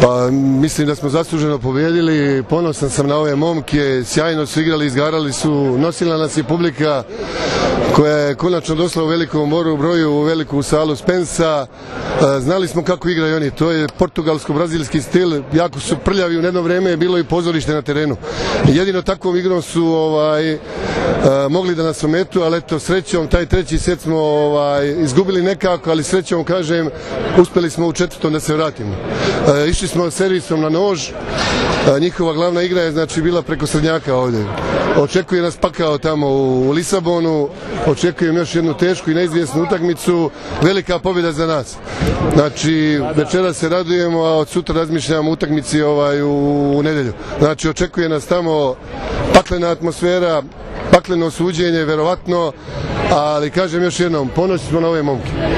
Pa mislim da smo zasluženo pobijedili, ponosan sam na ove momke, sjajno su igrali, izgarali su, nosila nas je publika koja je konačno došla u velikom broju u veliku salu Spensa. Znali smo kako igraju oni, to je portugalsko-brazilski stil, jako su prljavi, u jedno vrijeme je bilo i pozorište na terenu. Jedino takvom igrom su mogli da nas ometu, ali eto srećom taj treći set smo izgubili nekako, ali srećom kažem uspjeli smo u četvrtom da se vratimo. Išli smo servisom na nož, njihova glavna igra je znači bila preko srednjaka ovdje. Očekuje nas pakao tamo u Lisabonu, očekujem još jednu tešku i neizvjesnu utakmicu, velika pobjeda za nas. Znači večeras se radujemo, a od sutra razmišljamo o utakmici u nedjelju. Znači očekuje nas tamo paklena atmosfera, pakleno suđenje, verovatno, ali kažem još jednom, ponosni smo na ove momke.